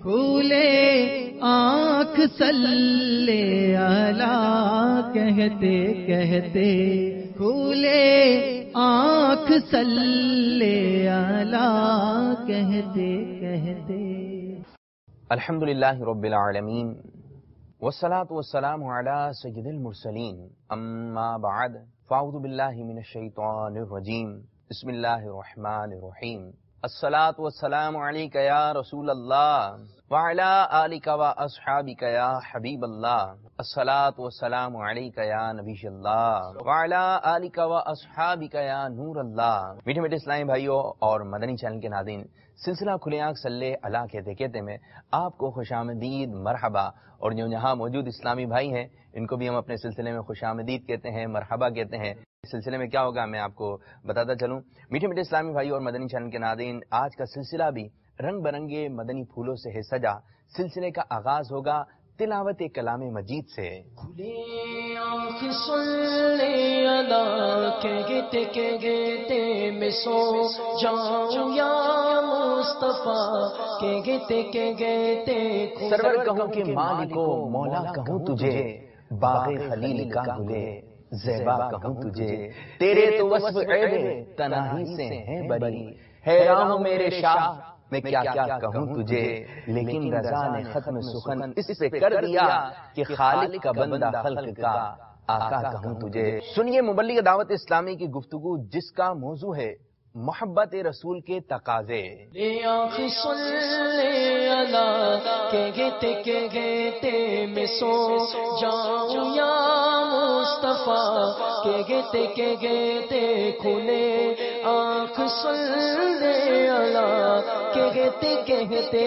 کھولے آنکھ صلی علی کہتے کہتے، کھولے آنکھ صلی علی کہتے کہتے۔ الحمدللہ رب العالمین والصلاة والسلام علی سید المرسلین، اما بعد فاعوذ باللہ من الشیطان الرجیم، بسم اللہ الرحمن الرحیم۔ الصلاة والسلام علیک یا رسول اللہ وعلی آلک واصحابک یا حبیب اللہ، الصلاة والسلام علیک یا نبی اللہ وعلی آلک واصحابک یا نور اللہ۔ میٹھے میٹھے اسلامی بھائیوں اور مدنی چینل کے ناظرین، سلسلہ کھلے آنکھ صلی علی کہتے کہتے میں آپ کو خوش آمدید، مرحبا، اور جو یہاں موجود اسلامی بھائی ہیں ان کو بھی ہم اپنے سلسلے میں خوش آمدید کہتے ہیں، مرحبا کہتے ہیں۔ اس سلسلے میں کیا ہوگا میں آپ کو بتاتا چلوں۔ میٹھے میٹھے اسلامی بھائی اور مدنی چینل کے ناظرین، آج کا سلسلہ بھی رنگ برنگے مدنی پھولوں سے ہے سجا۔ سلسلے کا آغاز ہوگا تلاوت کلام مجید سے۔ کھلے آنکھ صلی علی کہتے کہتے میں سو جاؤں یا مصطفیٰ کہتے کہتے، سرور کہوں کہ مالکو مولا کہوں تجھے، باغ خلیل کا گلے زیبا کہوں تجھے، تیرے تو وصف عیب تناہی سے ہیں بری، حیران ہوں میرے شاہ میں کیا کیا کہوں تجھے، لیکن رضا نے ختم سخن اس پہ کر دیا کہ خالق کا بندہ خلق کا آقا کہوں تجھے۔ سنیے مبلغ دعوت اسلامی کی گفتگو جس کا موضوع ہے محبت رسول کے تقاضے۔ آنکھ صلی علی کہتے کہتے میں سو جاؤں یا مصطفیٰ کہتے کہتے، کھلے آنکھ صلی علی کہتے کہتے۔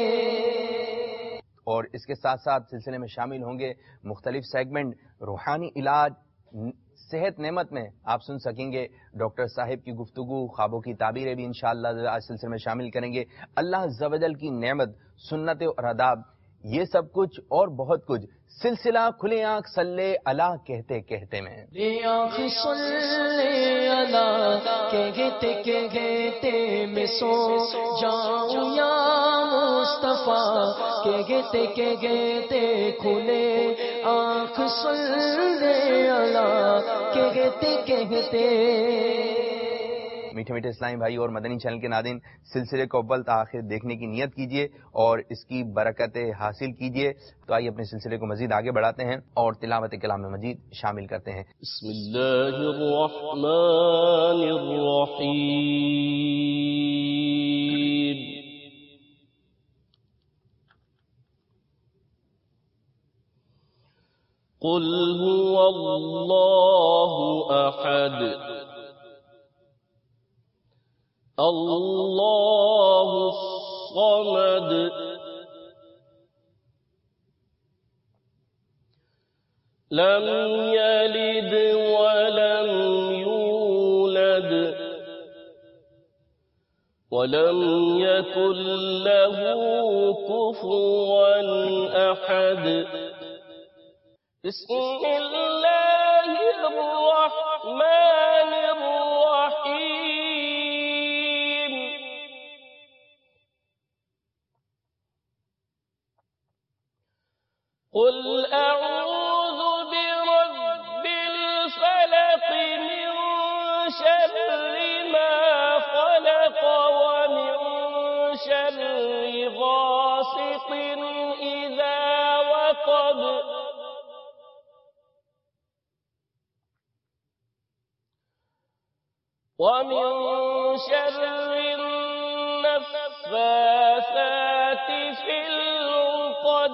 اور اس کے ساتھ ساتھ سلسلے میں شامل ہوں گے مختلف سیگمنٹ، روحانی علاج، صحت نعمت میں آپ سن سکیں گے ڈاکٹر صاحب کی گفتگو، خوابوں کی تعبیریں بھی انشاءاللہ آج سلسلے میں شامل کریں گے، اللہ عز و جل کی نعمت، سنت اور آداب، یہ سب کچھ اور بہت کچھ سلسلہ کھلے آنکھ صلی علی کہتے کہتے میں۔ آنکھ صلی علی کہتے کہتے میں سو جاؤں یا مصطفیٰ کہتے کہتے، کھلے آنکھ صلی علی کہتے کہتے۔ میٹھے میٹھے اسلامی بھائی اور مدنی چینل کے ناظرین، سلسلے کو اول تا آخر دیکھنے کی نیت کیجیے اور اس کی برکتیں حاصل کیجیے۔ تو آئیے اپنے سلسلے کو مزید آگے بڑھاتے ہیں اور تلاوت کلام مجید شامل کرتے ہیں۔ بسم اللہ الرحمن الرحیم۔ قل هو اللہ احد اللہ الصمد لم يلد ولم يولد ولم يكن له كفوا أحد۔ بسم اللہ الرحمن الرحیم۔ قل اعوذ برب الفلق من شر ما خلق ومن شر غاسق اذا وقب ومن شر النفاثات في العقد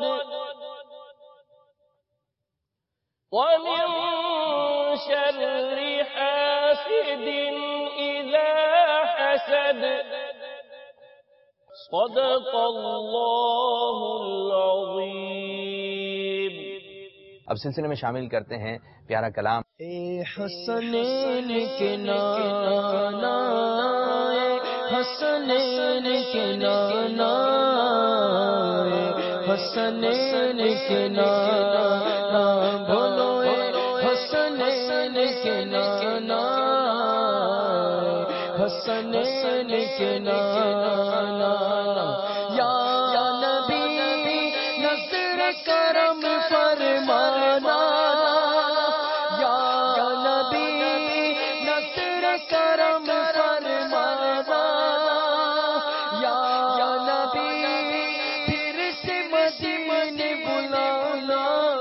ومن شر حاسد إذا حسد۔ صدق اللہ العظیم۔ اب سلسلے میں شامل کرتے ہیں پیارا کلام۔ اے حسنین کے نانا، اے حسنین کے نانا، اے حسنین کے نانا، بولو اے حسنین کے نانا، حسنین کے نانا، یا نبی کرم فرمانا یا نبی، نصر کرم فرمانا یا نبی، پھر سے مدینے بلانا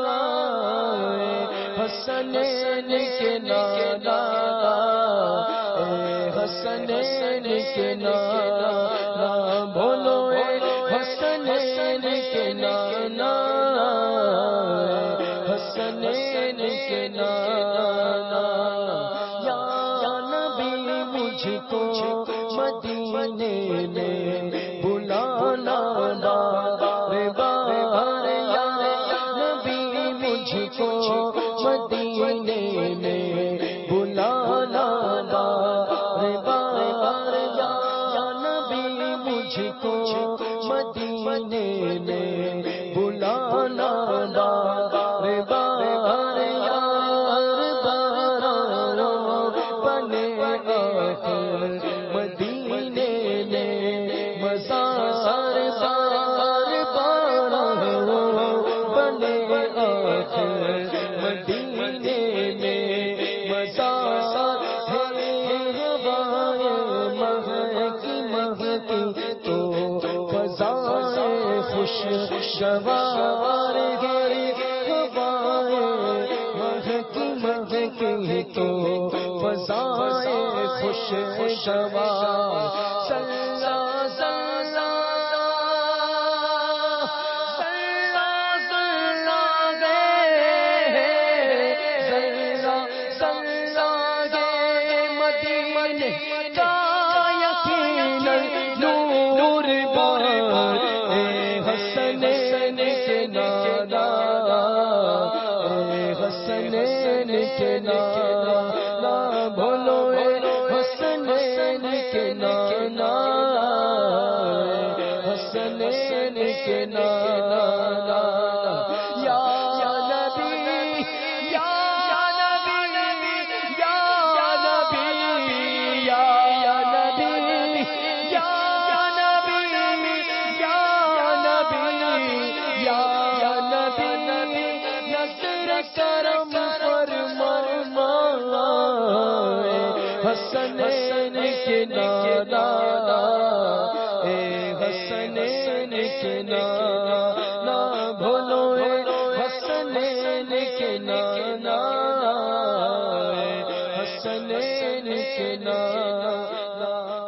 حسنین کے نانا، حسنین کے نانا بولو حسنین کے نانا، حسنین کے نانا یا نبی، مجھ کو مدینے میں بلانا بار بار یا نبی، مجھ کو مدینے میں بلانا بار بار یا نبی، مجھ کو مدینے میں بلانا بار بار یا بار بنے آخر مدینے میں مزار بار بار بنے آخر مدینے میں مزار ہے، ہوائیں مہکی مہکی تو فضائیں خوشگوار ہے، ہوائیں مہکی مہکی تو فضائیں خوشگوار، صلا صلا صلا صلا گے، صلا صلا گے مدینے کا یقیناً نور بار، اے حسنین کے نانا، اے حسنین کے نانا بولو حسنین کے نانا، حسنین کے نانا یا نبی، یا نبی، یا نبی، یا نبی، یا نبی، یا نبی، یا نبی، نصر کرم فرمانا حسنین کے نانا، اے حسنین کے نانا بولو حسنین کے نانا، حسنین کے نانا۔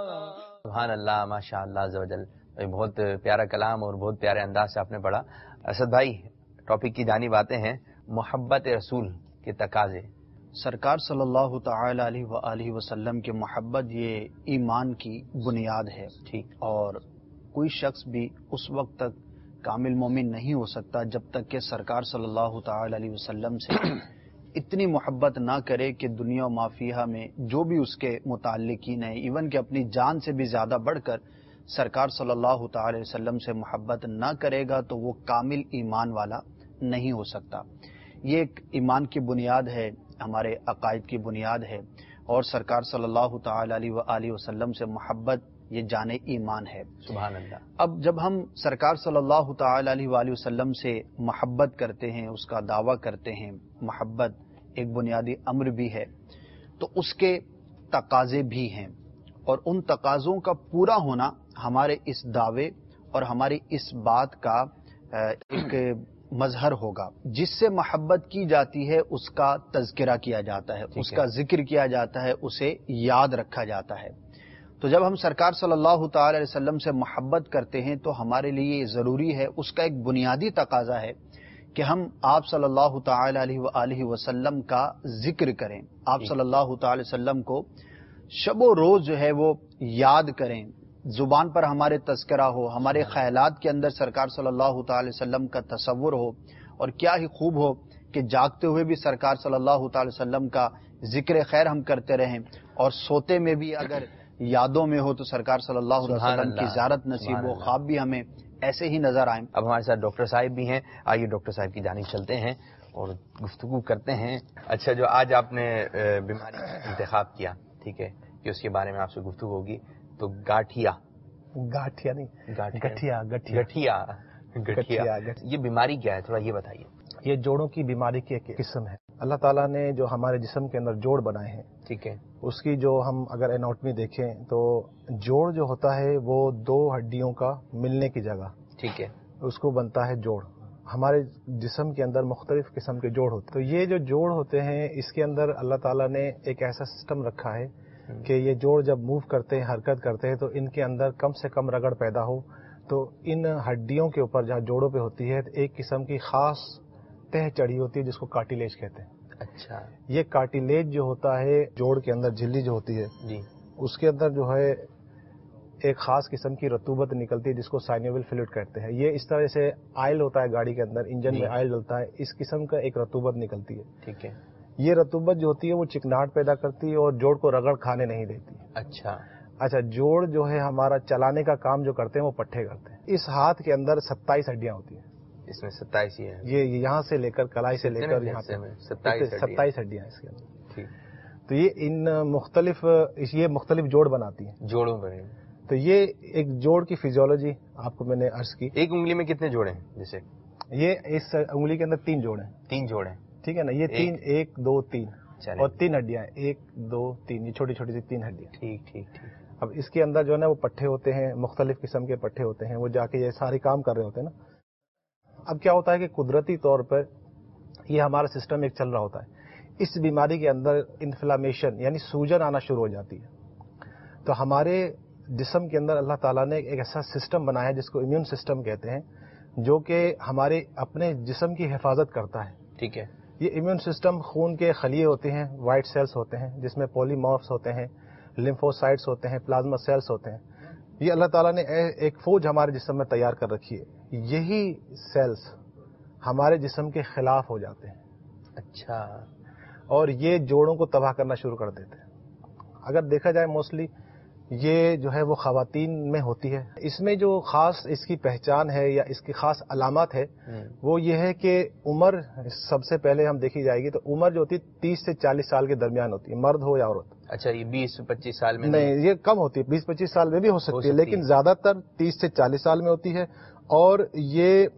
سبحان اللہ، ماشاء اللہ عز و جل، بہت پیارا کلام اور بہت پیارے انداز سے آپ نے پڑھا۔ اسد بھائی، ٹاپک کی جانب آتے ہیں، محبت رسول کے تقاضے۔ سرکار صلی اللہ تعالی علیہ وآلہ وسلم کی محبت یہ ایمان کی بنیاد ہے، ٹھیک، اور کوئی شخص بھی اس وقت تک کامل مومن نہیں ہو سکتا جب تک کہ سرکار صلی اللہ تعالی علیہ وسلم سے اتنی محبت نہ کرے کہ دنیا و مافیہ میں جو بھی اس کے متعلقین ہیں، ایون کہ اپنی جان سے بھی زیادہ بڑھ کر سرکار صلی اللہ تعالی علیہ وسلم سے محبت نہ کرے گا تو وہ کامل ایمان والا نہیں ہو سکتا۔ یہ ایک ایمان کی بنیاد ہے، ہمارے عقائد کی بنیاد ہے، اور سرکار صلی اللہ تعالی علیہ وآلہ وسلم سے محبت یہ جان ایمان ہے۔ سبحان اللہ۔ اب جب ہم سرکار صلی اللہ تعالی علیہ وآلہ وسلم سے محبت کرتے ہیں، اس کا دعویٰ کرتے ہیں، محبت ایک بنیادی امر بھی ہے، تو اس کے تقاضے بھی ہیں، اور ان تقاضوں کا پورا ہونا ہمارے اس دعوے اور ہماری اس بات کا ایک مظہر ہوگا۔ جس سے محبت کی جاتی ہے اس کا تذکرہ کیا جاتا ہے، اس کا ذکر کیا جاتا ہے، اسے یاد رکھا جاتا ہے۔ تو جب ہم سرکار صلی اللہ تعالی علیہ وسلم سے محبت کرتے ہیں تو ہمارے لیے ضروری ہے، اس کا ایک بنیادی تقاضا ہے کہ ہم آپ صلی اللہ تعالی علیہ وآلہ وسلم کا ذکر کریں، آپ صلی اللہ تعالی وسلم کو شب و روز جو ہے وہ یاد کریں، زبان پر ہمارے تذکرہ ہو، ہمارے خیالات کے اندر سرکار صلی اللہ تعالی وسلم کا تصور ہو، اور کیا ہی خوب ہو کہ جاگتے ہوئے بھی سرکار صلی اللہ تعالی وسلم کا ذکر خیر ہم کرتے رہیں، اور سوتے میں بھی اگر یادوں میں ہو تو سرکار صلی اللہ علیہ وسلم کی زیارت نصیب ہو، خواب بھی ہمیں ایسے ہی نظر آئیں۔ اب ہمارے ساتھ ڈاکٹر صاحب بھی ہیں، آئیے ڈاکٹر صاحب کی جانب چلتے ہیں اور گفتگو کرتے ہیں۔ اچھا، جو آج آپ نے بیماری کا انتخاب کیا، ٹھیک ہے، کہ اس کے بارے میں آپ سے گفتگو ہوگی، تو گٹھیا گٹھیا، یہ بیماری کیا ہے تھوڑا یہ بتائیے. یہ جوڑوں کی بیماری کی ایک قسم ہے. اللہ تعالیٰ نے جو ہمارے جسم کے اندر جوڑ بنائے ہیں، ٹھیک ہے، اس کی جو ہم اگر اناٹمی دیکھیں تو جوڑ جو ہوتا ہے وہ دو ہڈیوں کا ملنے کی جگہ، ٹھیک ہے، اس کو بنتا ہے جوڑ. ہمارے جسم کے اندر مختلف قسم کے جوڑ ہوتے ہیں. تو یہ جو جوڑ ہوتے ہیں اس کے اندر اللہ تعالیٰ نے ایک ایسا سسٹم رکھا ہے کہ یہ جوڑ جب موو کرتے ہیں، حرکت کرتے ہیں، تو ان کے اندر کم سے کم رگڑ پیدا ہو تو ان ہڈیوں کے اوپر جہاں جوڑوں پہ ہوتی ہے ایک قسم کی خاص تہ چڑھی ہوتی ہے جس کو کارٹیلیج کہتے ہیں. اچھا، یہ کارٹیلیج جو ہوتا ہے جوڑ کے اندر، جھلی جو ہوتی ہے جی، اس کے اندر جو ہے ایک خاص قسم کی رطوبت نکلتی ہے جس کو سائنویل فلوئڈ کہتے ہیں. یہ اس طرح سے آئل ہوتا ہے گاڑی کے اندر، انجن میں آئل ڈلتا ہے، اس قسم کا ایک رطوبت نکلتی ہے. ٹھیک ہے، یہ رطوبت جو ہوتی ہے وہ چکناہٹ پیدا کرتی ہے اور جوڑ کو رگڑ کھانے نہیں دیتی. اچھا، جوڑ جو ہے ہمارا چلانے کا کام جو کرتے ہیں وہ پٹھے کرتے ہیں. اس ہاتھ کے اندر 27 ہڈیاں ہوتی ہیں. اس میں 27 ہی ہے. یہ یہاں سے لے کر کلائی سے لے کر یہاں سے 27 ہڈیاں اس کے اندر. تو یہ مختلف جوڑ بناتی ہیں. جوڑوں پر تو یہ ایک جوڑ کی فزیولوجی آپ کو میں نے عرض کی. ایک انگلی میں کتنے جوڑ ہیں؟ جیسے یہ اس انگلی کے اندر 3 جوڑ ہیں. 3 جوڑ ہیں، ٹھیک ہے نا. یہ 3 1 2 3 اور 3 ہڈیاں ہیں. 1 2 3 یہ چھوٹی چھوٹی سی 3 ہڈیاں. ٹھیک. اب اس کے اندر جو ہے نا وہ پٹھے ہوتے ہیں، مختلف قسم کے پٹھے ہوتے ہیں، وہ جا کے یہ سارے کام کر رہے ہوتے ہیں نا. اب کیا ہوتا ہے کہ قدرتی طور پر یہ ہمارا سسٹم ایک چل رہا ہوتا ہے. اس بیماری کے اندر انفلامیشن یعنی سوجن آنا شروع ہو جاتی ہے. تو ہمارے جسم کے اندر اللہ تعالیٰ نے ایک ایسا سسٹم بنایا ہے جس کو امیون سسٹم کہتے ہیں، جو کہ ہمارے اپنے جسم کی حفاظت کرتا ہے. ٹھیک ہے. یہ امیون سسٹم خون کے خلیے ہوتے ہیں، وائٹ سیلز ہوتے ہیں جس میں پولیمورفز ہوتے ہیں، لمفوسائٹس ہوتے ہیں، پلازما سیلز ہوتے ہیں. یہ اللہ تعالیٰ نے ایک فوج ہمارے جسم میں تیار کر رکھی ہے. یہی سیلز ہمارے جسم کے خلاف ہو جاتے ہیں. اچھا. اور یہ جوڑوں کو تباہ کرنا شروع کر دیتے ہیں. اگر دیکھا جائے موسٹلی یہ جو ہے وہ خواتین میں ہوتی ہے. اس میں جو خاص اس کی پہچان ہے یا اس کی خاص علامات ہے وہ یہ ہے کہ عمر سب سے پہلے ہم دیکھی جائے گی تو عمر جو ہوتی ہے 30 سے 40 سال کے درمیان ہوتی ہے، مرد ہو یا عورت. اچھا، یہ 20-25 سال میں نہیں، یہ کم ہوتی ہے. 20-25 سال میں بھی ہو سکتی ہے لیکن زیادہ تر 30 سے 40 سال میں ہوتی ہے. اور یہ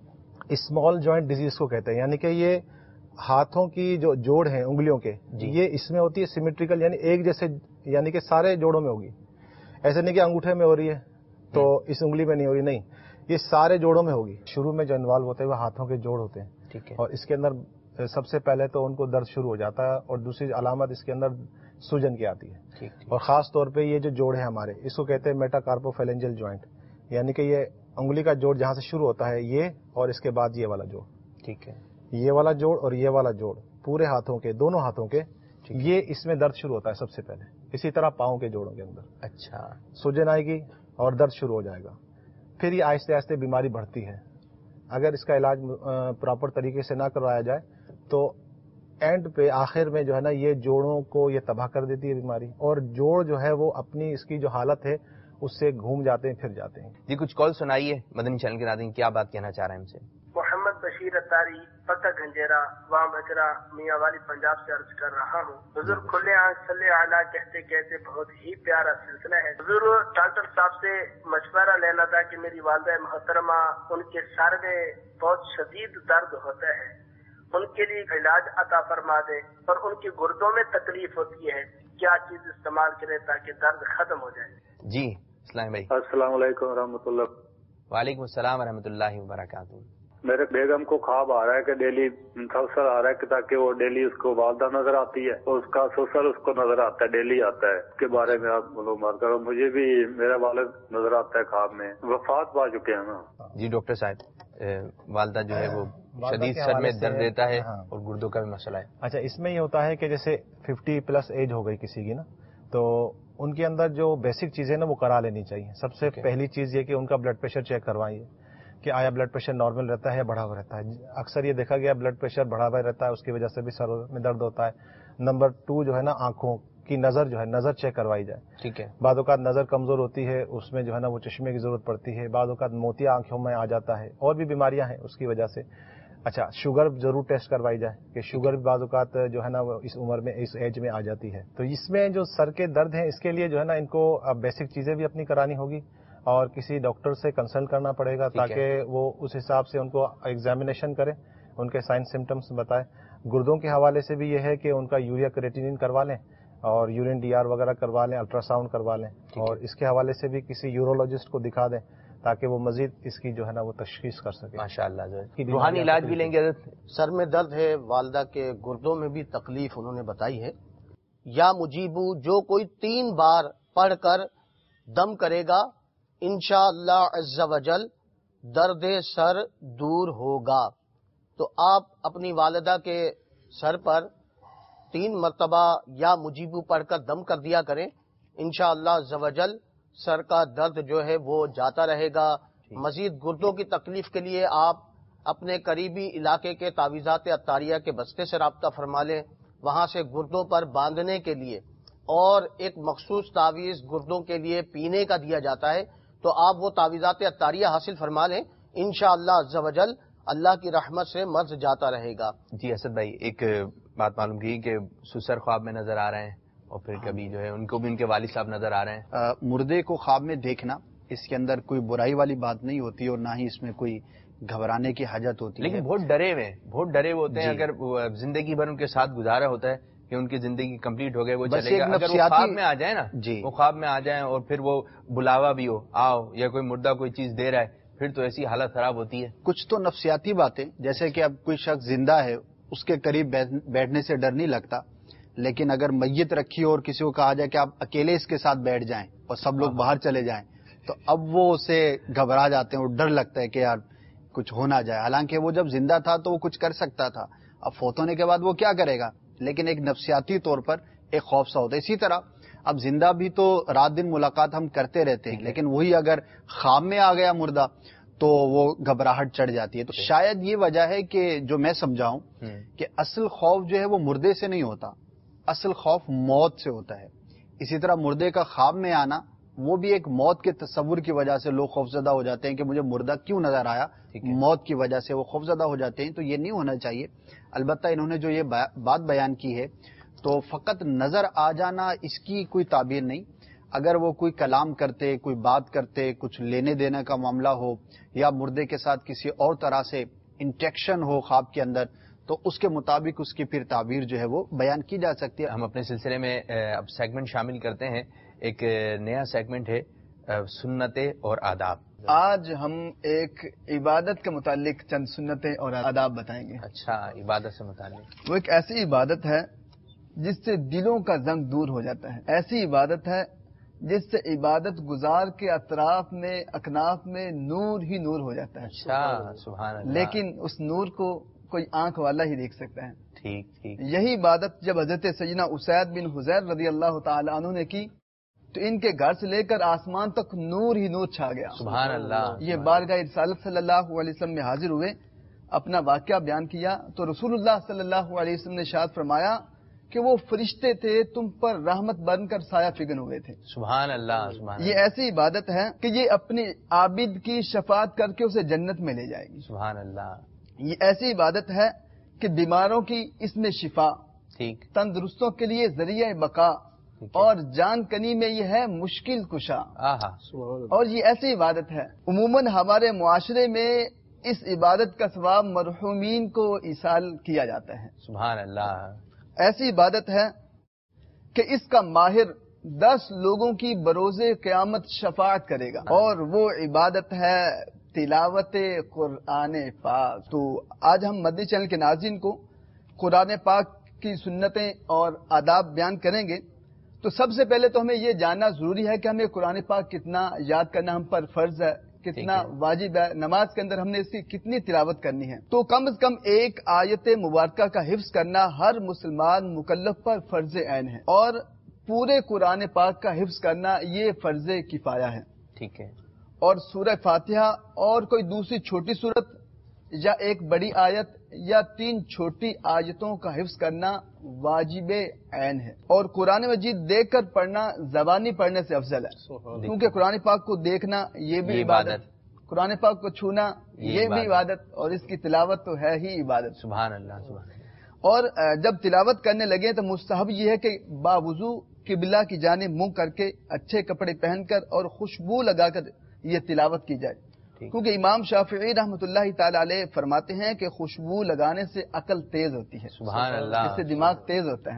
اسمال جوائنٹ ڈیزیز کو کہتے ہیں، یعنی کہ یہ ہاتھوں کی جو جوڑ ہیں انگلیوں کے یہ اس میں ہوتی ہے سیمیٹریکل، یعنی ایک جیسے، یعنی کہ سارے جوڑوں میں ہوگی. ایسے نہیں کہ انگوٹھے میں ہو رہی ہے تو اس انگلی میں نہیں ہو رہی، نہیں، یہ سارے جوڑوں میں ہوگی. شروع میں جو انوالو ہوتے ہیں وہ ہاتھوں کے جوڑ ہوتے ہیں. ٹھیک ہے. اور اس کے اندر سب سے پہلے تو ان کو درد شروع ہو جاتا ہے اور دوسری علامت اس کے اندر سوجن کی آتی ہے. اور خاص طور پہ یہ جو جوڑ ہے ہمارے اس کو کہتے ہیں میٹاکارپوفیلنجل جوائنٹ، یعنی کہ یہ انگلی کا جوڑ جہاں سے شروع ہوتا ہے یہ، اور اس کے بعد یہ والا جوڑ. ٹھیک ہے. یہ والا جوڑ اور یہ والا جوڑ پورے ہاتھوں کے، دونوں ہاتھوں کے، یہ اس میں درد شروع ہوتا ہے سب سے پہلے. اسی طرح پاؤں کے جوڑوں کے اندر اچھا سوجن آئے گی اور درد شروع ہو جائے گا. پھر یہ آہستہ آہستہ بیماری بڑھتی ہے. اگر اس کا علاج پراپر طریقے سے نہ کروایا جائے تو اینڈ پہ آخر میں جو ہے نا یہ جوڑوں کو یہ تباہ کر دیتی ہے بیماری، اور جوڑ جو ہے وہ اپنی اس کی جو حالت ہے اس سے گھوم جاتے ہیں، پھر جاتے ہیں. جی کچھ کال سنائیے مدنی چینل کے ناظرین، کیا بات کہنا چاہ رہے ہیں ہم سے؟ محمد بشیر اتاری، پتہ گنجیرا، وام بجرا، میاں والی پنجاب سے عرض کر رہا ہوں. حضور کھلے آنکھ صلی اعلیٰ کہتے کہتے بہت ہی پیارا سلسلہ ہے. حضور ڈاکٹر صاحب سے مشورہ لینا تھا کہ میری والدہ محترمہ ان کے سر میں بہت شدید درد ہوتا ہے، ان کے لیے علاج عطا فرما دے، اور ان کے گردوں میں تکلیف ہوتی ہے، کیا چیز استعمال کرے تاکہ درد ختم ہو جائے؟ جی اسلام بھائی. السلام علیکم ورحمۃ اللہ. وعلیکم السلام ورحمۃ اللہ وبرکاتہ. میرے بیگم کو خواب آ رہا ہے کہ ڈیلی سسر آ رہا ہے کہ تاکہ وہ ڈیلی اس کو والدہ نظر آتی ہے اور اس کا سسر اس کو نظر آتا ہے، ڈیلی آتا ہے. اس کے بارے میں آپ معلومات کرو. مجھے بھی میرا والد نظر آتا ہے خواب میں. وفات پا چکے ہیں نا. جی ڈاکٹر صاحب، والدہ جو ہے وہ شدید سر میں درد دیتا ہے اور گردوں کا بھی مسئلہ ہے. اچھا، اس میں یہ ہوتا ہے کہ جیسے 50+ ایج ہو گئی کسی کی نا، تو ان کے اندر جو بیسک چیزیں نا وہ کرا لینی چاہیے. سب سے پہلی چیز یہ کہ ان کا بلڈ پریشر چیک کروائیے کہ آیا بلڈ پریشر نارمل رہتا ہے یا بڑھا ہوا رہتا ہے. اکثر یہ دیکھا گیا بلڈ پریشر بڑھا ہوا رہتا ہے، اس کی وجہ سے بھی سر میں درد ہوتا ہے. نمبر 2 جو ہے نا آنکھوں کی نظر جو ہے نظر چیک کروائی جائے. ٹھیک ہے. بعض اوقات نظر کمزور ہوتی ہے، اس میں جو ہے نا وہ چشمے کی ضرورت پڑتی ہے. بعض اوقات موتیا آنکھوں میں آ جاتا ہے، اور بھی بیماریاں ہیں اس کی وجہ سے. اچھا، شوگر ضرور ٹیسٹ کروائی جائے کہ شوگر بھی بعض اوقات جو ہے نا وہ اس عمر میں، اس ایج میں آ جاتی ہے. تو اس میں جو سر کے درد ہیں اس کے لیے جو ہے نا ان کو بیسک چیزیں بھی اپنی کرانی ہوگی. اور کسی ڈاکٹر سے کنسلٹ کرنا پڑے گا تاکہ وہ اس حساب سے ان کو ایگزامینیشن کرے، ان کے سائن سمٹمس بتائے. گردوں کے حوالے سے بھی یہ ہے کہ ان کا یوریا کریٹینین کروا لیں اور یورین ڈی آر وغیرہ کروا لیں، الٹرا ساؤنڈ کروا لیں، اور اس کے حوالے سے بھی کسی یورولوجسٹ کو دکھا دیں تاکہ وہ مزید اس کی جو ہے نا وہ تشخیص کر سکے. ماشاءاللہ روحانی علاج بھی لیں گے. سر میں درد ہے، والدہ کے گردوں میں بھی تکلیف انہوں نے بتائی ہے. یا مجیبو جو کوئی 3 بار پڑھ کر دم کرے گا انشاءاللہ عز وجل درد سر دور ہوگا. تو آپ اپنی والدہ کے سر پر 3 مرتبہ یا مجیبو پڑھ کر دم کر دیا کریں، انشاءاللہ عز وجل سر کا درد جو ہے وہ جاتا رہے گا. مزید گردوں کی تکلیف کے لیے آپ اپنے قریبی علاقے کے تعویذات عطاریہ کے بستے سے رابطہ فرما لیں. وہاں سے گردوں پر باندھنے کے لیے اور ایک مخصوص تعویذ گردوں کے لیے پینے کا دیا جاتا ہے، تو آپ وہ تعویذات عطاریہ حاصل فرما لیں، انشاءاللہ عز وجل اللہ کی رحمت سے مرض جاتا رہے گا. جی اسد بھائی، ایک بات معلوم کی کہ سسر خواب میں نظر آ رہے ہیں اور پھر کبھی جو ہے ان کو بھی ان کے والد صاحب نظر آ رہے ہیں. مردے کو خواب میں دیکھنا اس کے اندر کوئی برائی والی بات نہیں ہوتی اور نہ ہی اس میں کوئی گھبرانے کی حاجت ہوتی ہے. لیکن بہت ڈرے ہوئے ہوتے ہیں. اگر زندگی بھر ان کے ساتھ گزارا ہوتا ہے کہ ان کی زندگی کمپلیٹ ہو گئے، وہ چلے گا، اگر وہ خواب میں آ جائے نا، وہ خواب میں آ جائیں اور پھر وہ بلاوا بھی ہو آؤ یا کوئی مردہ کوئی چیز دے رہا ہے، پھر تو ایسی حالت خراب ہوتی ہے. کچھ تو نفسیاتی باتیں، جیسے کہ اب کوئی شخص زندہ ہے اس کے قریب بیٹھنے سے ڈر نہیں لگتا، لیکن اگر میت رکھی اور کسی کو کہا جائے کہ آپ اکیلے اس کے ساتھ بیٹھ جائیں اور سب لوگ باہر چلے جائیں، تو اب وہ اسے گھبرا جاتے ہیں اور ڈر لگتا ہے کہ یار کچھ ہو نہ جائے. حالانکہ وہ جب زندہ تھا تو وہ کچھ کر سکتا تھا، اب فوت ہونے کے بعد وہ کیا کرے گا، لیکن ایک نفسیاتی طور پر ایک خوف سا ہوتا ہے. اسی طرح اب زندہ بھی تو رات دن ملاقات ہم کرتے رہتے ہیں، لیکن وہی اگر خواب میں آ گیا مردہ تو وہ گھبراہٹ چڑھ جاتی ہے. تو شاید یہ وجہ ہے کہ جو میں سمجھاؤں کہ اصل خوف جو ہے وہ مردے سے نہیں ہوتا، اصل خوف موت سے ہوتا ہے. اسی طرح مردے کا خواب میں آنا وہ بھی ایک موت کے تصور کی وجہ سے لوگ خوفزدہ ہو جاتے ہیں کہ مجھے مردہ کیوں نظر آیا، موت کی وجہ سے وہ خوفزدہ ہو جاتے ہیں. تو یہ نہیں ہونا چاہیے. البتہ انہوں نے جو یہ بات بیان کی ہے تو فقط نظر آ جانا اس کی کوئی تعبیر نہیں. اگر وہ کوئی کلام کرتے، کوئی بات کرتے، کچھ لینے دینے کا معاملہ ہو یا مردے کے ساتھ کسی اور طرح سے انٹریکشن ہو خواب کے اندر، تو اس کے مطابق اس کی پھر تعبیر جو ہے وہ بیان کی جا سکتی ہے. ہم اپنے سلسلے میں اب سیگمنٹ شامل کرتے ہیں. ایک نیا سیگمنٹ ہے سنتیں اور آداب. آج ہم ایک عبادت کے متعلق چند سنتیں اور آداب بتائیں گے. اچھا، عبادت سے متعلق. وہ ایک ایسی عبادت ہے جس سے دلوں کا زنگ دور ہو جاتا ہے. ایسی عبادت ہے جس سے عبادت گزار کے اطراف میں اکناف میں نور ہی نور ہو جاتا ہے. اچھا، سبحان اللہ. لیکن اس نور کو کوئی آنکھ والا ہی دیکھ سکتا ہے. ٹھیک. یہی عبادت جب حضرت سیدنا اسید بن حضیر رضی اللہ تعالی عنہ نے کی تو ان کے گھر سے لے کر آسمان تک نور ہی نور چھا گیا. سبحان اللہ. یہ بارگاہ رسالت صلی اللہ علیہ وسلم میں حاضر ہوئے، اپنا واقعہ بیان کیا تو رسول اللہ صلی اللہ علیہ وسلم نے ارشاد فرمایا کہ وہ فرشتے تھے تم پر رحمت بن کر سایہ فگن ہوئے تھے. سبحان اللہ. یہ ایسی عبادت ہے کہ یہ اپنے عابد کی شفاعت کر کے اسے جنت میں لے جائے گی. سبحان اللہ. یہ ایسی عبادت ہے کہ بیماروں کی اس میں شفا، تندرستوں کے لیے ذریعہ بقا، اور جان کنی میں یہ ہے مشکل کشا. اور یہ ایسی عبادت ہے عموماً ہمارے معاشرے میں اس عبادت کا ثواب مرحومین کو ایصال کیا جاتا ہے. سبحان اللہ. ایسی عبادت ہے کہ اس کا ماہر 10 لوگوں کی بروز قیامت شفاعت کرے گا، اور وہ عبادت ہے تلاوت قرآن پاک. تو آج ہم مدنی چینل کے ناظرین کو قرآن پاک کی سنتیں اور آداب بیان کریں گے. تو سب سے پہلے تو ہمیں یہ جاننا ضروری ہے کہ ہمیں قرآن پاک کتنا یاد کرنا ہم پر فرض ہے، کتنا واجب ہے، نماز کے اندر ہم نے اس کی کتنی تلاوت کرنی ہے. تو کم از کم ایک آیت مبارکہ کا حفظ کرنا ہر مسلمان مکلف پر فرض عین ہے، اور پورے قرآن پاک کا حفظ کرنا یہ فرض کفایہ ہے. ٹھیک ہے. اور سورہ فاتحہ اور کوئی دوسری چھوٹی سورت یا ایک بڑی آیت یا 3 چھوٹی آیتوں کا حفظ کرنا واجب عین ہے. اور قرآن مجید دیکھ کر پڑھنا زبانی پڑھنے سے افضل ہے، کیونکہ قرآن پاک کو دیکھنا یہ بھی عبادت، قرآن پاک کو چھونا یہ بھی عبادت، اور اس کی تلاوت تو ہے ہی عبادت. سبحان اللہ. اور جب تلاوت کرنے لگے تو مستحب یہ ہے کہ باوضو قبلہ کی جانب منہ کر کے اچھے کپڑے پہن کر اور خوشبو لگا کر یہ تلاوت کی جائے، کیونکہ امام شافعی رحمۃ اللہ تعالی علیہ فرماتے ہیں کہ خوشبو لگانے سے عقل تیز ہوتی ہے، سبحان اللہ، اس سے دماغ تیز ہوتا ہے۔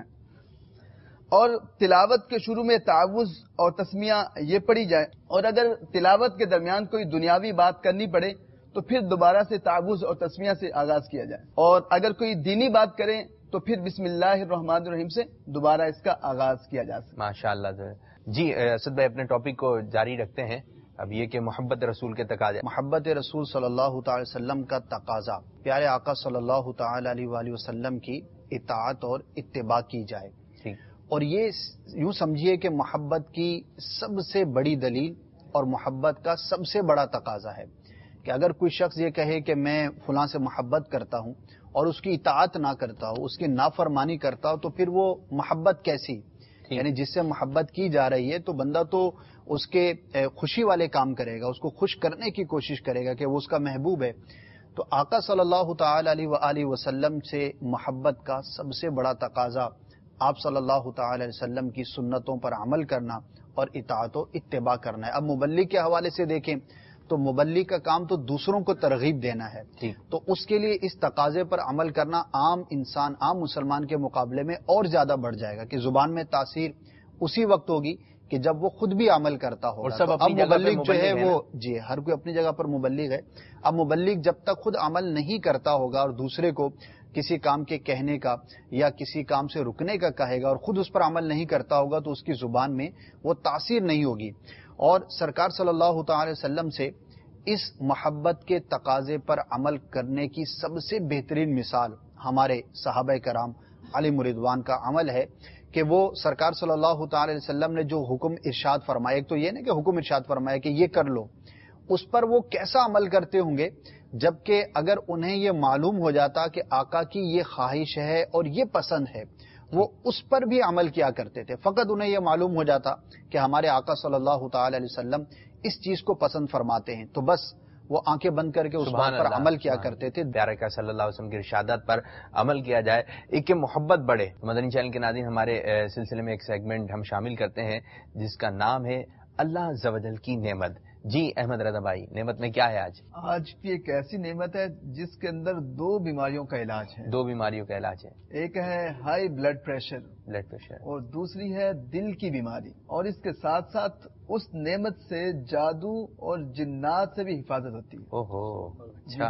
اور تلاوت کے شروع میں تعوذ اور تسمیہ یہ پڑھی جائے، اور اگر تلاوت کے درمیان کوئی دنیاوی بات کرنی پڑے تو پھر دوبارہ سے تعوذ اور تسمیہ سے آغاز کیا جائے، اور اگر کوئی دینی بات کریں تو پھر بسم اللہ الرحمن الرحیم سے دوبارہ اس کا آغاز کیا جا سکتا ہے۔ ماشاء اللہ۔ جی اسد بھائی اپنے ٹاپک کو جاری رکھتے ہیں، اب یہ کہ محبت رسول کے تقاضے، محبت رسول صلی اللہ تعالی وسلم کا تقاضا، پیارے آقا صلی اللہ تعالی علیہ وآلہ وسلم کی اطاعت اور اتباع کی جائے، اور یہ یوں سمجھیے کہ محبت کی سب سے بڑی دلیل اور محبت کا سب سے بڑا تقاضا ہے کہ اگر کوئی شخص یہ کہے کہ میں فلاں سے محبت کرتا ہوں اور اس کی اطاعت نہ کرتا ہوں، اس کی نافرمانی کرتا ہوں، تو پھر وہ محبت کیسی؟ یعنی جس سے محبت کی جا رہی ہے تو بندہ تو اس کے خوشی والے کام کرے گا، اس کو خوش کرنے کی کوشش کرے گا کہ وہ اس کا محبوب ہے۔ تو آقا صلی اللہ تعالی علیہ وآلہ وسلم سے محبت کا سب سے بڑا تقاضا آپ صلی اللہ تعالی علیہ وسلم کی سنتوں پر عمل کرنا اور اطاعت و اتباع کرنا ہے۔ اب مبلغ کے حوالے سے دیکھیں تو مبلغ کا کام تو دوسروں کو ترغیب دینا ہے، تو اس کے لیے اس تقاضے پر عمل کرنا عام انسان، عام مسلمان کے مقابلے میں اور زیادہ بڑھ جائے گا کہ زبان میں تاثیر اسی وقت ہوگی کہ جب وہ خود بھی عمل کرتا ہوگا۔ اور سب اب اپنی جگہ مبلغ پہ جو ہے مبلغ وہ جی ہر کوئی اپنی جگہ پر مبلغ ہے۔ اب مبلغ جب تک خود عمل نہیں کرتا ہوگا اور دوسرے کو کسی کام کے کہنے کا یا کسی کام سے رکنے کا کہے گا اور خود اس پر عمل نہیں کرتا ہوگا تو اس کی زبان میں وہ تاثیر نہیں ہوگی۔ اور سرکار صلی اللہ تعالی وسلم سے اس محبت کے تقاضے پر عمل کرنے کی سب سے بہترین مثال ہمارے صحابہ کرام علیہ رضوان کا عمل ہے کہ وہ سرکار صلی اللہ تعالی علیہ وسلم نے جو حکم ارشاد فرمایا، ایک تو یہ نہیں کہ حکم ارشاد فرمایا کہ یہ کر لو، اس پر وہ کیسا عمل کرتے ہوں گے، جبکہ اگر انہیں یہ معلوم ہو جاتا کہ آقا کی یہ خواہش ہے اور یہ پسند ہے، وہ اس پر بھی عمل کیا کرتے تھے۔ فقط انہیں یہ معلوم ہو جاتا کہ ہمارے آقا صلی اللہ تعالی علیہ وسلم اس چیز کو پسند فرماتے ہیں تو بس وہ آنکھیں بند کر کے اس بات پر عمل کیا کرتے تھے۔ پیارے کا صلی اللہ علیہ وسلم کے ارشادات پر عمل کیا جائے، ایک کہ محبت بڑھے۔ مدنی چینل کے ناظرین، ہمارے سلسلے میں ایک سیگمنٹ ہم شامل کرتے ہیں جس کا نام ہے اللہ عز و جل کی نعمت۔ جی احمد رضا بھائی، نعمت میں کیا ہے آج کی ایک ایسی نعمت ہے جس کے اندر 2 بیماریوں کا علاج ہے۔ 2 بیماریوں کا علاج ہے، ایک ہے ہائی بلڈ پریشر اور دوسری ہے دل کی بیماری، اور اس کے ساتھ ساتھ اس نعمت سے جادو اور جنات سے بھی حفاظت ہوتی ہے۔ اچھا،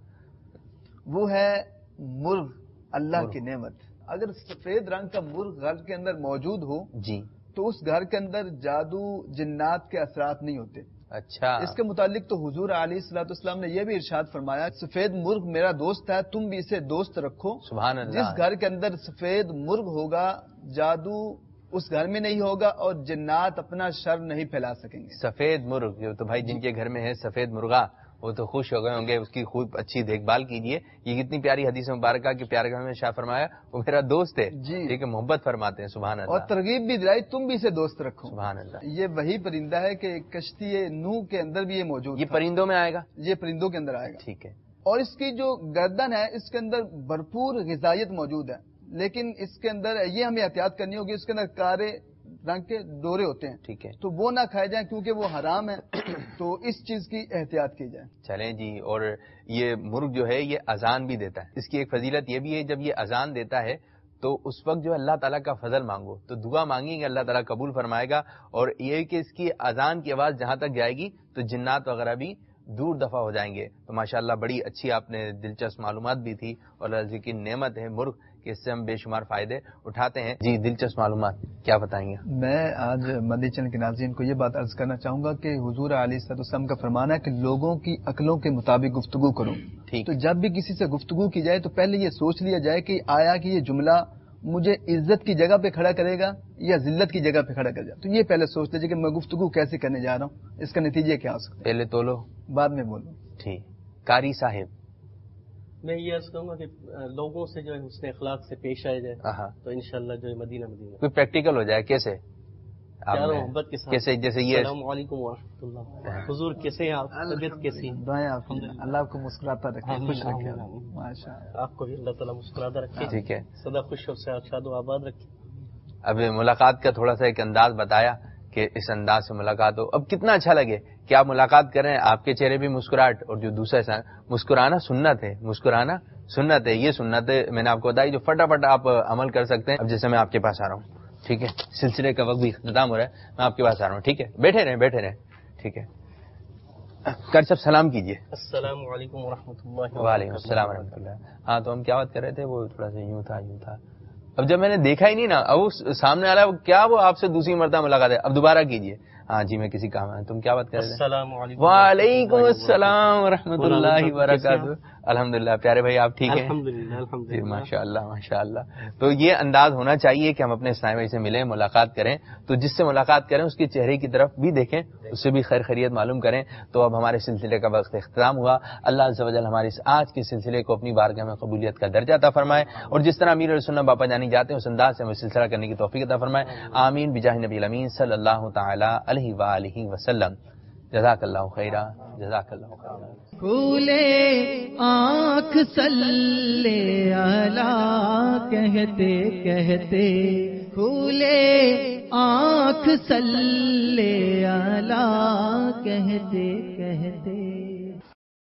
وہ ہے مرغ، اللہ کی نعمت۔ اگر سفید رنگ کا مرغ گھر کے اندر موجود ہو جی تو اس گھر کے اندر جادو جنات کے اثرات نہیں ہوتے۔ اچھا، اس کے متعلق تو حضور علیہ الصلوۃ والسلام نے یہ بھی ارشاد فرمایا، سفید مرغ میرا دوست ہے، تم بھی اسے دوست رکھو۔ سبحان اللہ۔ جس گھر کے اندر سفید مرغ ہوگا، جادو اس گھر میں نہیں ہوگا اور جنات اپنا شر نہیں پھیلا سکیں گے۔ سفید مرغ تو بھائی جن کے گھر میں ہے سفید مرغا وہ تو خوش ہو گئے ہوں گے، اس کی خوب اچھی دیکھ بھال کیجیے۔ یہ کتنی پیاری حدیث مبارکہ کہ پیارے گھر میں شاہ فرمایا وہ میرا دوست ہے، جی، ٹھیک ہے، محبت فرماتے ہیں۔ سبحان اللہ۔ اور ترغیب بھی دلائی، تم بھی اسے دوست رکھو۔ سبحان اللہ۔ یہ وہی پرندہ ہے کہ کشتی نوح کے اندر بھی یہ موجود، یہ پرندوں میں آئے گا، یہ پرندوں کے اندر آئے گا، ٹھیک ہے۔ اور اس کی جو گردن ہے اس کے اندر بھرپور غذائیت موجود ہے، لیکن اس کے اندر یہ ہمیں احتیاط کرنی ہوگی، اس کے اندر کارے رنگ کے ڈورے ہوتے ہیں، ٹھیک ہے، تو وہ نہ کھائے جائیں کیونکہ وہ حرام ہے، تو اس چیز کی احتیاط کی جائے۔ چلیں جی، اور یہ مرغ جو ہے یہ اذان بھی دیتا ہے۔ اس کی ایک فضیلت یہ بھی ہے، جب یہ اذان دیتا ہے تو اس وقت جو اللہ تعالیٰ کا فضل مانگو، تو دعا مانگیں گے اللہ تعالیٰ قبول فرمائے گا، اور یہ کہ اس کی اذان کی آواز جہاں تک جائے گی تو جنات وغیرہ بھی دور دفع ہو جائیں گے۔ تو ماشاءاللہ بڑی اچھی آپ نے دلچسپ معلومات بھی تھی، اور اللہ کی نعمت ہے مرغ کہ اس سے ہم بے شمار فائدے اٹھاتے ہیں۔ جی دلچسپ معلومات کیا بتائیں گے؟ میں آج مدنی چینل کے ناظرین کو یہ بات عرض کرنا چاہوں گا کہ حضور علیہ السلام کا فرمانا ہے کہ لوگوں کی عقلوں کے مطابق گفتگو کرو۔ تو جب بھی کسی سے گفتگو کی جائے تو پہلے یہ سوچ لیا جائے کہ آیا کہ یہ جملہ مجھے عزت کی جگہ پہ کھڑا کرے گا یا ذلت کی جگہ پہ کھڑا کرے گا، تو یہ پہلے سوچ لیجیے کہ میں گفتگو کیسے کرنے جا رہا ہوں، اس کا نتیجہ کیا ہو سکتا ہے، پہلے تو لو بعد میں بولو۔ ٹھیک۔ قاری صاحب، میں یہ عرض کروں گا کہ لوگوں سے جو ہے حسن اخلاق سے پیش آئے جائے تو انشاءاللہ جو ہے مدینہ کوئی پریکٹیکل ہو جائے، کیسے پیار و محبت کے ساتھ، کیسے جیسے یہ السلام علیکم ورحمۃ اللہ، حضور کیسے ہیں آپ، طبیعت کیسی ہے، دعائیں آپ اللہ آپ کو مسکراتا رکھے، خوش رکھے، ماشاءاللہ آپ کو بھی اللہ تعالیٰ مسکراتا رکھے، ٹھیک ہے، سدا خوش اور شاد و آباد رکھے۔ اب ملاقات کا تھوڑا سا ایک انداز بتایا کہ اس انداز سے ملاقات ہو، اب کتنا اچھا لگے کہ آپ ملاقات کر رہے ہیں، آپ کے چہرے بھی مسکراہٹ، اور جو دوسرا مسکرانا سنت ہے، مسکرانا سنت ہے. یہ سنت ہے میں نے آپ کو بتائی جو فٹافٹ آپ عمل کر سکتے ہیں. اب جیسے میں آپ کے پاس آ رہا ہوں، ٹھیک ہے، سلسلے کا وقت بھی اختتام ہو رہا ہے، میں آپ کے پاس آ رہا ہوں، ٹھیک ہے، بیٹھے رہیں، ٹھیک ہے. کر سب سلام کیجیے. السلام علیکم ورحمۃ اللہ. وعلیکم السلام ورحمۃ اللہ. ہاں تو ہم کیا بات کر رہے تھے، وہ تھوڑا سا یوں تھا. اب جب میں نے دیکھا ہی نہیں نا، اب وہ سامنے والا کیا وہ آپ سے دوسری مرتبہ ملاقات ہے، اب دوبارہ کیجیے. ہاں جی میں کسی کام ہے. تم کیا بات کر رہے تھے؟ السلام علیکم. وعلیکم السلام ورحمۃ اللہ وبرکاتہ. الحمدللہ پیارے بھائی آپ ٹھیک ہیں؟ الحمدللہ. ماشاء اللہ. تو یہ انداز ہونا چاہیے کہ ہم اپنے اسلامی بھائی سے ملیں، ملاقات کریں. تو جس سے ملاقات کریں اس کے چہرے کی طرف بھی دیکھیں، اس سے بھی خیر خیریت معلوم کریں. تو اب ہمارے سلسلے کا وقت اختتام ہوا. اللہ عز و جل ہمارے اس آج کے سلسلے کو اپنی بارگاہ میں قبولیت کا درجہ عطا فرمائے، اور جس طرح امیر السنت باپا جانی جاتے ہیں اس انداز سے ہمیں سلسلہ کرنے کی توفیق عطا فرمائے. آمین بجاہ نبی الامین صلی اللہ تعالی علیہ وآلہ وسلم. جزاک اللہ خیرہ. جزاک اللہ خیرہ. کھولے آنکھ صلی اللہ کہتے کہتے، کھولے آنکھ صلی اللہ کہتے کہتے.